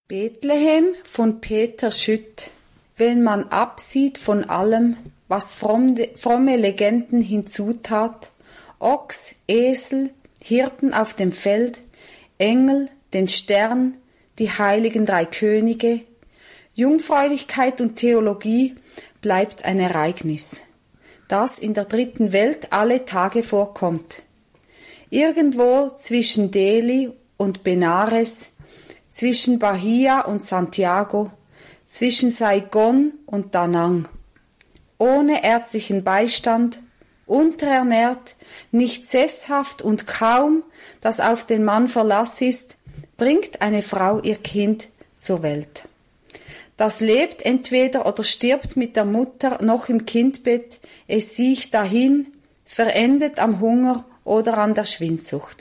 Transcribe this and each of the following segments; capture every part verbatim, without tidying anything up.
Bethlehem von Peter Schütt. Wenn man absieht von allem, was fromme, fromme Legenden hinzutat, Ochs, Esel, Hirten auf dem Feld, Engel, den Stern, die heiligen drei Könige, Jungfräulichkeit und Theologie bleibt ein Ereignis, das in der dritten Welt alle Tage vorkommt. Irgendwo zwischen Delhi und Benares, zwischen Bahia und Santiago, zwischen Saigon und Da Nang. Ohne ärztlichen Beistand, unterernährt, nicht sesshaft und kaum, dass auf den Mann Verlass ist, bringt eine Frau ihr Kind zur Welt. Das lebt entweder oder stirbt mit der Mutter noch im Kindbett, es siecht dahin, verendet am Hunger oder an der Schwindsucht.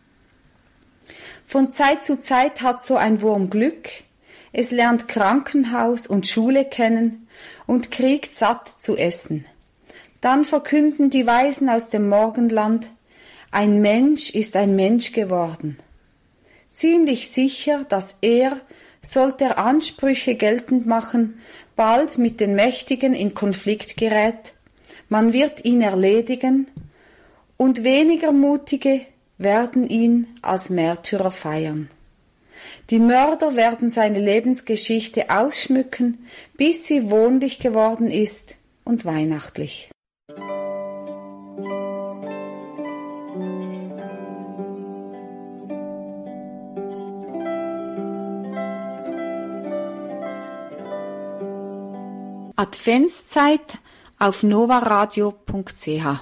Von Zeit zu Zeit hat so ein Wurm Glück, es lernt Krankenhaus und Schule kennen und kriegt satt zu essen. Dann verkünden die Weisen aus dem Morgenland, ein Mensch ist ein Mensch geworden. Ziemlich sicher, dass er, sollte er Ansprüche geltend machen, bald mit den Mächtigen in Konflikt gerät, man wird ihn erledigen, und weniger Mutige werden ihn als Märtyrer feiern. Die Mörder werden seine Lebensgeschichte ausschmücken, bis sie wohnlich geworden ist und weihnachtlich. Adventszeit auf novaradio punkt c h.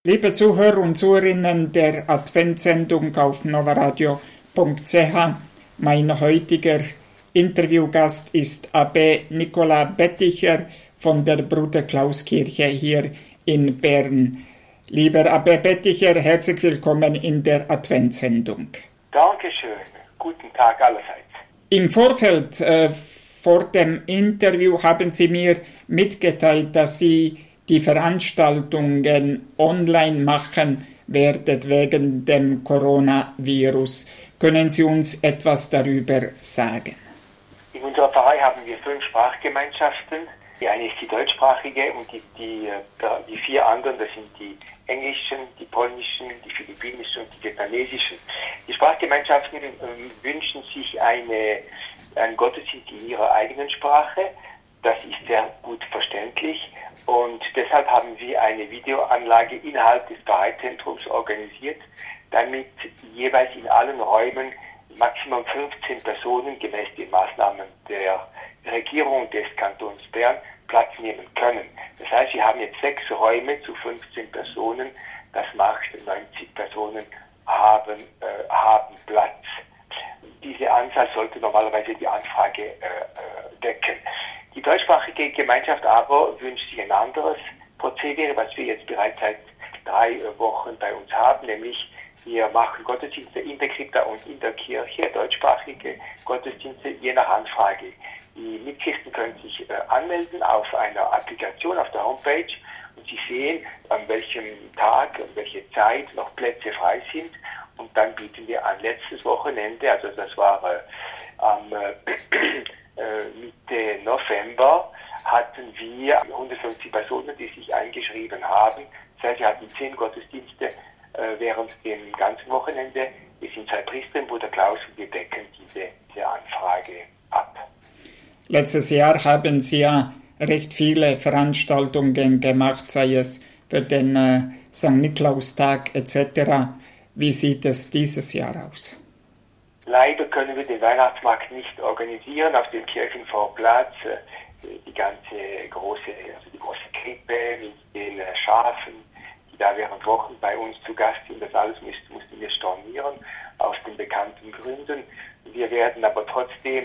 Liebe Zuhörer und Zuhörerinnen der Adventssendung auf novaradio punkt c h, mein heutiger Interviewgast ist Abbé Nicola Betticher von der Bruder-Klaus-Kirche hier in Bern. Lieber Abbé Betticher, herzlich willkommen in der Adventssendung. Dankeschön. Guten Tag allerseits. Im Vorfeld äh, vor dem Interview haben Sie mir mitgeteilt, dass Sie die Veranstaltungen online machen werden wegen dem Coronavirus. Können Sie uns etwas darüber sagen? In unserer Pfarrei haben wir fünf Sprachgemeinschaften. Die eine ist die deutschsprachige und die, die, die vier anderen, das sind die englischen, die polnischen, die philippinischen und die vietnamesischen. Die Sprachgemeinschaften äh, wünschen sich eine, einen Gottesdienst in ihrer eigenen Sprache. Das ist sehr gut verständlich und deshalb haben wir eine Videoanlage innerhalb des Pfarreizentrums organisiert, damit jeweils in allen Räumen maximum fünfzehn Personen gemäß den Maßnahmen der Regierung des Kantons Bern Platz nehmen können. Das heißt, wir haben jetzt sechs Räume zu fünfzehn Personen. Das macht neunzig Personen haben, äh, haben Platz. Diese Anzahl sollte normalerweise die Anfrage äh, decken. Die deutschsprachige Gemeinschaft aber wünscht sich ein anderes Prozedere, was wir jetzt bereits seit drei Wochen bei uns haben, nämlich wir machen Gottesdienste in der Krypta und in der Kirche, deutschsprachige Gottesdienste, je nach Anfrage. Die Mitchristen können sich äh, anmelden auf einer Applikation auf der Homepage und sie sehen, an welchem Tag, an welche Zeit noch Plätze frei sind. Und dann bieten wir an. Letztes Wochenende, also das war äh, am äh, Mitte November, hatten wir hundertfünfzig Personen, die sich eingeschrieben haben. Das heißt, wir hatten zehn Gottesdienste während dem ganzen Wochenende. Wir sind zwei Priester im Bruder Klaus und wir decken diese, diese Anfrage ab. Letztes Jahr haben Sie ja recht viele Veranstaltungen gemacht, sei es für den äh, Sankt Nikolaustag et cetera. Wie sieht es dieses Jahr aus? Leider können wir den Weihnachtsmarkt nicht organisieren auf dem Kirchenvorplatz. Die ganze große, also die große Krippe mit den Schafen, da während Wochen bei uns zu Gast sind, das alles mussten, mussten wir stornieren, aus den bekannten Gründen. Wir werden aber trotzdem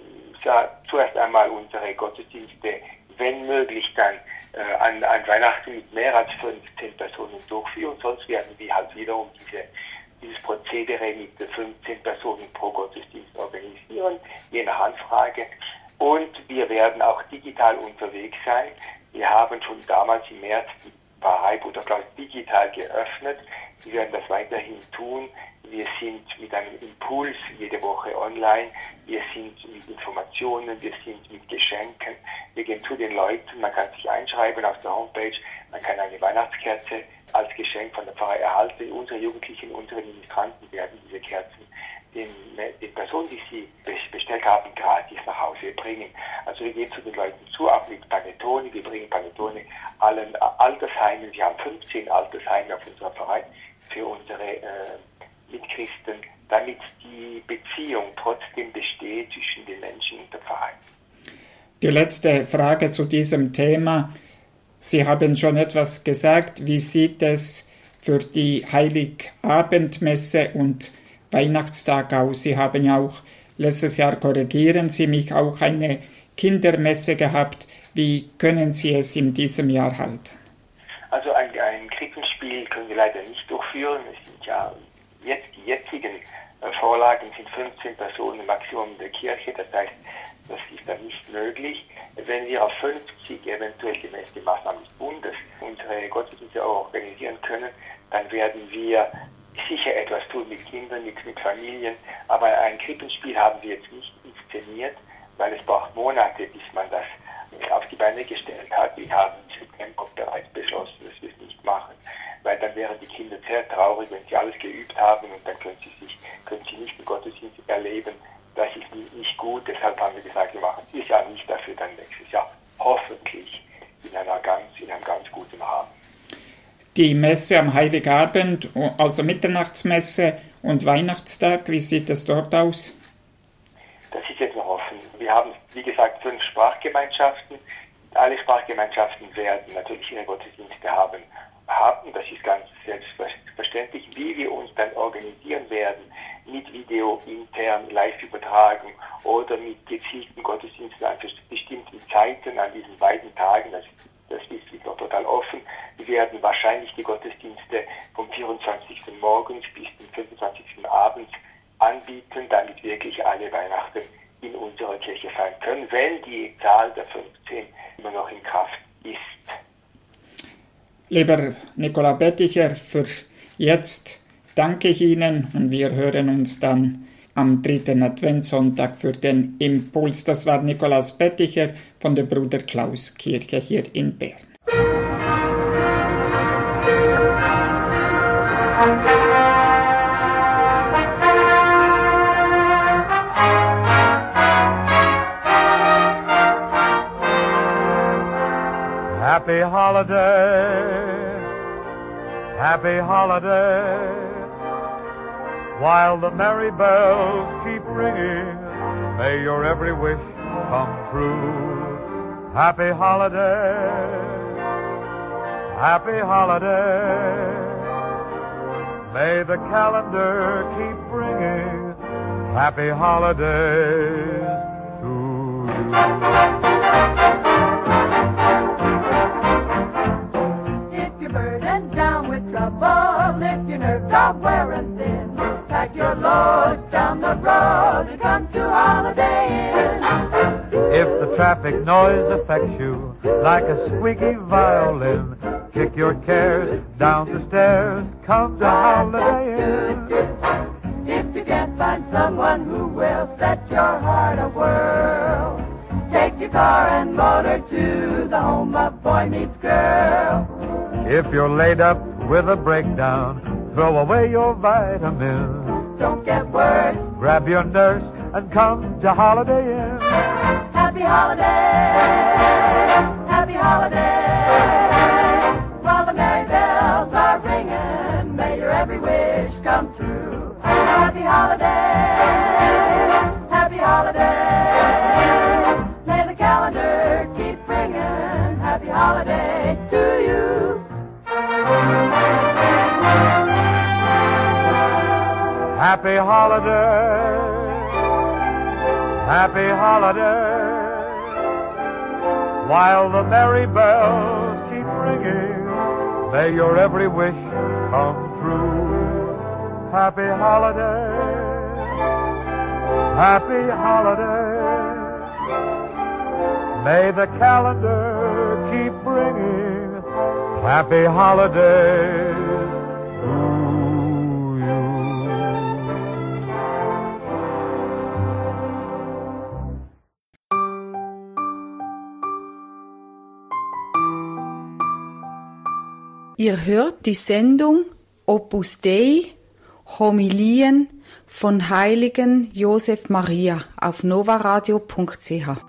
äh, zuerst einmal unsere Gottesdienste, wenn möglich, dann äh, an, an Weihnachten mit mehr als fünfzehn Personen durchführen. Sonst werden wir halt wiederum diese, dieses Prozedere mit fünfzehn Personen pro Gottesdienst organisieren, je nach Anfrage. Und wir werden auch digital unterwegs sein. Wir haben schon damals im März die Pfarrei Bruder Klaus digital geöffnet. Wir werden das weiterhin tun. Wir sind mit einem Impuls jede Woche online. Wir sind mit Informationen, wir sind mit Geschenken. Wir gehen zu den Leuten, man kann sich einschreiben auf der Homepage, man kann eine Weihnachtskerze als Geschenk von der Pfarrei erhalten. Unsere Jugendlichen, unsere Ministranten werden diese Kerzen den, den Personen, die sie bestellt haben, gratis nach Hause bringen. Also wir gehen zu den Leuten zu, auch mit Panettone. Wir bringen Panettone allen Altersheimen. Wir haben fünfzehn Altersheime auf unserer Pfarrei für unsere äh, Mitchristen, damit die Beziehung trotzdem besteht zwischen den Menschen und der Pfarrei. Die letzte Frage zu diesem Thema. Sie haben schon etwas gesagt. Wie sieht es für die Heiligabendmesse und Weihnachtstag aus? Sie haben ja auch letztes Jahr, korrigieren Sie mich, auch eine Kindermesse gehabt. Wie können Sie es in diesem Jahr halten? Also ein, ein Krippenspiel können wir leider nicht durchführen. Es sind ja jetzt die jetzigen äh, Vorlagen sind fünfzehn Personen Maximum in der Kirche. Das heißt, das ist dann nicht möglich. Wenn wir auf fünfzig, eventuell gemäß den Maßnahmen des Bundes, unsere Gottesdienste organisieren können, dann werden wir sicher etwas tun mit Kindern, mit, mit Familien. Aber ein Krippenspiel haben wir jetzt nicht inszeniert, weil es braucht Monate, bis man das auf die Beine gestellt hat. Wir haben im September bereits beschlossen, dass wir es nicht machen, weil dann wären die Kinder sehr traurig, wenn sie alles geübt haben und dann können sie sich, können sie nicht den Gottesdienst erleben. Das ist nicht gut, deshalb haben wir gesagt, wir machen dieses Jahr nicht, dafür dann nächstes Jahr hoffentlich in einer ganz, in einem ganz guten Rahmen. Die Messe am Heiligabend, also Mitternachtsmesse und Weihnachtstag, wie sieht es dort aus? Das ist jetzt noch offen. Wir haben, wie gesagt, fünf Sprachgemeinschaften. Alle Sprachgemeinschaften werden natürlich ihre Gottesdienste haben, haben, das ist ganz selbstverständlich, wie wir uns dann organisieren werden, mit Video intern live übertragen oder mit gezielten Gottesdiensten an bestimmten Zeiten an diesen beiden Tagen, das, das ist noch total offen. Wir werden wahrscheinlich die Gottesdienste vom vierundzwanzigsten morgens bis zum fünfundzwanzigsten abends anbieten, damit wirklich alle Weihnachten in unserer Kirche feiern können, wenn die Zahl der fünfzehn immer noch in Kraft ist. Lieber Nicola Betticher, für jetzt danke ich Ihnen und wir hören uns dann am dritten Adventssonntag für den Impuls. Das war Nikolaus Betticher von der Bruder Klaus Kirche hier in Bern. Happy holiday, happy holiday, while the merry bells keep ringing, may your every wish come true. Happy holiday, happy holiday, may the calendar keep bringing happy holidays to you. Lift your nerves out wearing thin. Pack your load down the road and come to Holiday Inn. If the traffic noise affects you like a squeaky violin, kick your cares down the stairs, come to Holiday Inn. If you can't find someone who will set your heart a-whirl, take your car and motor to the home of Boy Meets Girl. If you're laid up with a breakdown, throw away your vitamins. Don't get worse. Grab your nurse and come to Holiday Inn. Happy holiday, happy holiday. While the merry bells are ringing, may your every wish come true. Happy holiday, happy holiday. May the calendar keep ringing, happy holiday to you. Happy holiday, happy holiday, while the merry bells keep ringing, may your every wish come true. Happy holiday, happy holiday, may the calendar keep bringing happy holidays to you. Ihr hört die Sendung Opus Dei, Homilien von Heiligen Josef Maria auf novaradio punkt c h.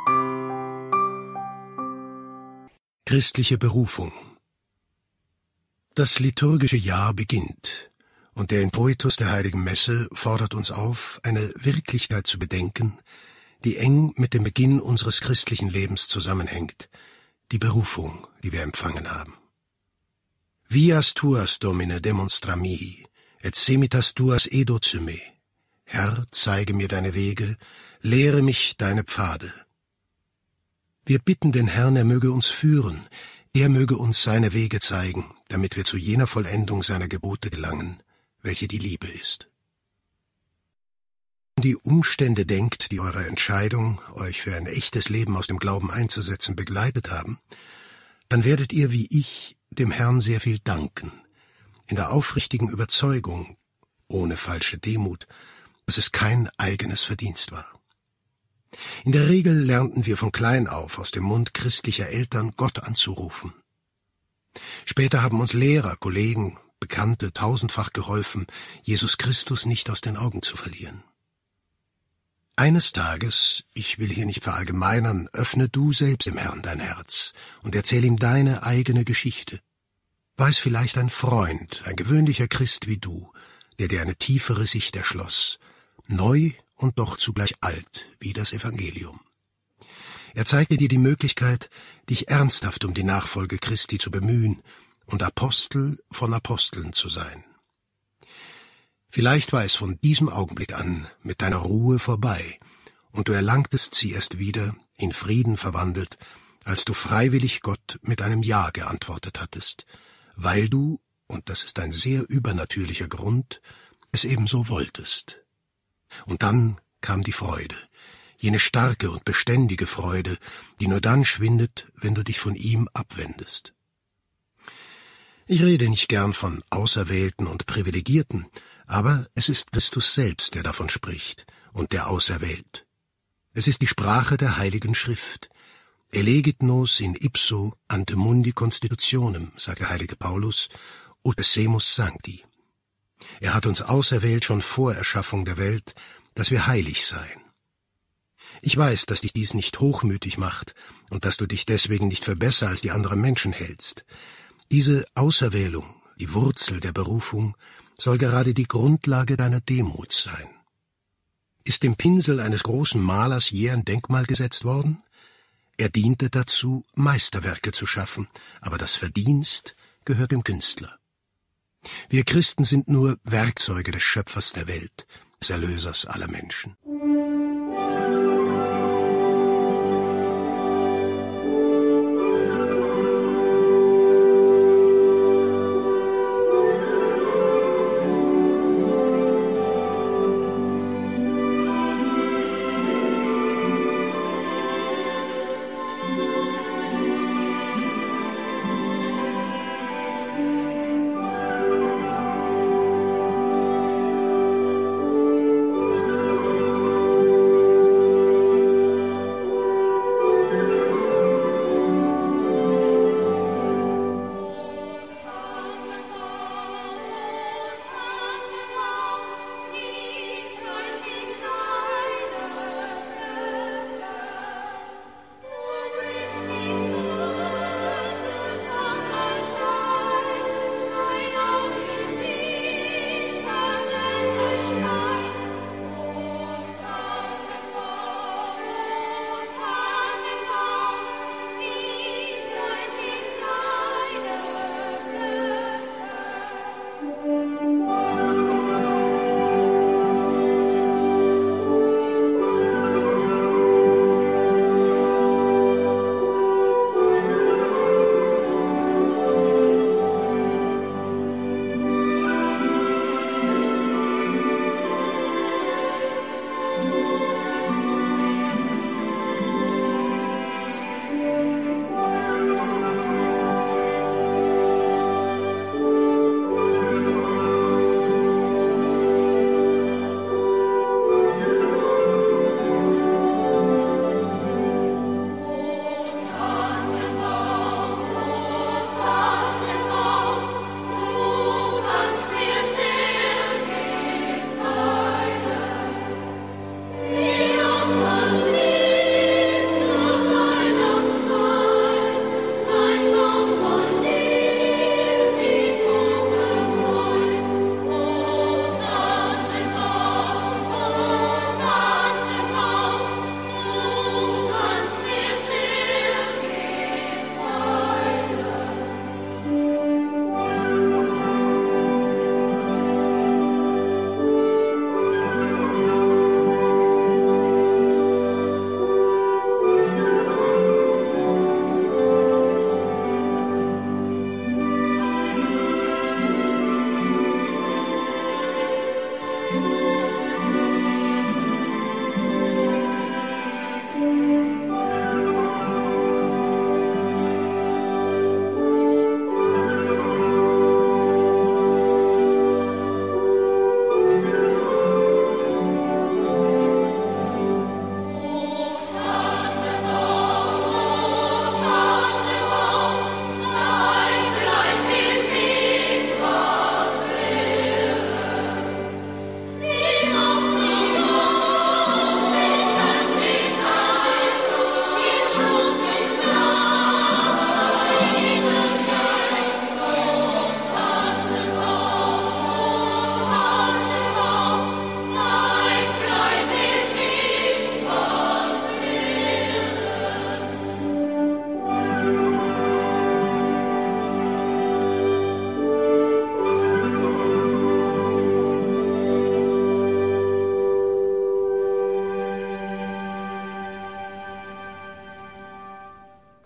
Christliche Berufung. Das liturgische Jahr beginnt, und der Introitus der Heiligen Messe fordert uns auf, eine Wirklichkeit zu bedenken, die eng mit dem Beginn unseres christlichen Lebens zusammenhängt, die Berufung, die wir empfangen haben. Vias tuas, Domine, demonstra mihi, et semitas tuas educe me. Herr, zeige mir deine Wege, lehre mich deine Pfade. Wir bitten den Herrn, er möge uns führen, er möge uns seine Wege zeigen, damit wir zu jener Vollendung seiner Gebote gelangen, welche die Liebe ist. Wenn ihr die Umstände denkt, die eure Entscheidung, euch für ein echtes Leben aus dem Glauben einzusetzen, begleitet haben, dann werdet ihr wie ich dem Herrn sehr viel danken, in der aufrichtigen Überzeugung, ohne falsche Demut, dass es kein eigenes Verdienst war. In der Regel lernten wir von klein auf aus dem Mund christlicher Eltern Gott anzurufen. Später haben uns Lehrer, Kollegen, Bekannte tausendfach geholfen, Jesus Christus nicht aus den Augen zu verlieren. Eines Tages, ich will hier nicht verallgemeinern, öffne du selbst dem Herrn dein Herz und erzähl ihm deine eigene Geschichte. War es vielleicht ein Freund, ein gewöhnlicher Christ wie du, der dir eine tiefere Sicht erschloss, neu und doch zugleich alt wie das Evangelium. Er zeigte dir die Möglichkeit, dich ernsthaft um die Nachfolge Christi zu bemühen und Apostel von Aposteln zu sein. Vielleicht war es von diesem Augenblick an mit deiner Ruhe vorbei, und du erlangtest sie erst wieder, in Frieden verwandelt, als du freiwillig Gott mit einem Ja geantwortet hattest, weil du, und das ist ein sehr übernatürlicher Grund, es ebenso wolltest. Und dann kam die Freude, jene starke und beständige Freude, die nur dann schwindet, wenn du dich von ihm abwendest. Ich rede nicht gern von Auserwählten und Privilegierten, aber es ist Christus selbst, der davon spricht und der auserwählt. Es ist die Sprache der Heiligen Schrift. Elegit nos in ipso ante mundi constitutionem, sagt der heilige Paulus, ut semus sancti. Er hat uns auserwählt schon vor Erschaffung der Welt, dass wir heilig seien. Ich weiß, dass dich dies nicht hochmütig macht und dass du dich deswegen nicht für besser als die anderen Menschen hältst. Diese Auserwählung, die Wurzel der Berufung, soll gerade die Grundlage deiner Demut sein. Ist dem Pinsel eines großen Malers je ein Denkmal gesetzt worden? Er diente dazu, Meisterwerke zu schaffen, aber das Verdienst gehört dem Künstler. Wir Christen sind nur Werkzeuge des Schöpfers der Welt, des Erlösers aller Menschen.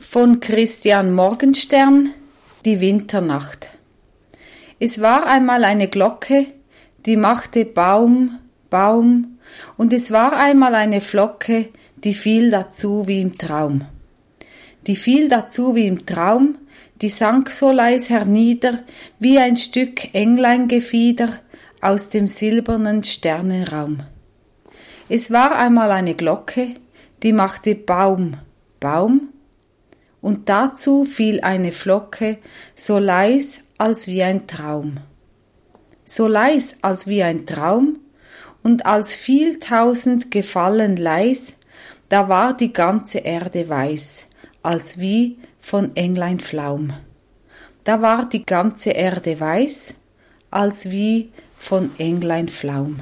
von Christian Morgenstern, die Winternacht. Es war einmal eine Glocke, die machte Baum, Baum, und es war einmal eine Flocke, die fiel dazu wie im Traum. Die fiel dazu wie im Traum, die sank so leis hernieder, wie ein Stück Engleingefieder aus dem silbernen Sternenraum. Es war einmal eine Glocke, die machte Baum, Baum, und dazu fiel eine Flocke, so leis als wie ein Traum. So leis als wie ein Traum, und als viel tausend gefallen leis, da war die ganze Erde weiß, als wie von Englein Flaum. Da war die ganze Erde weiß, als wie von Englein Flaum.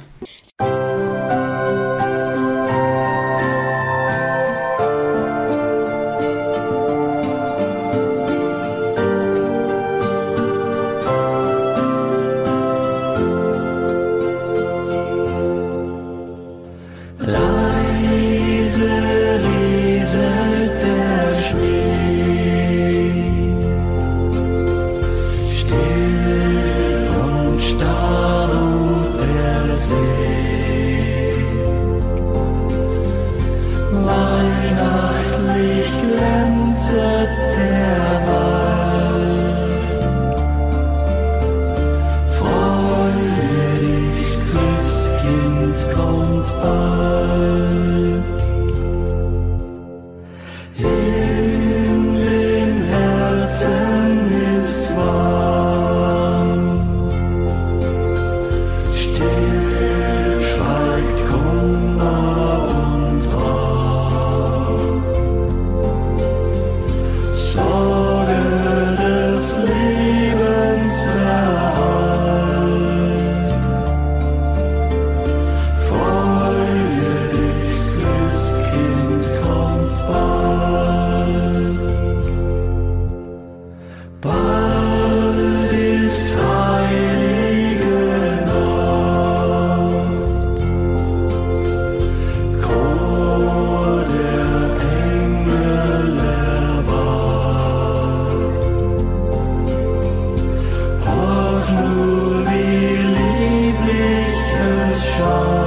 Nur wie lieblich es scheint.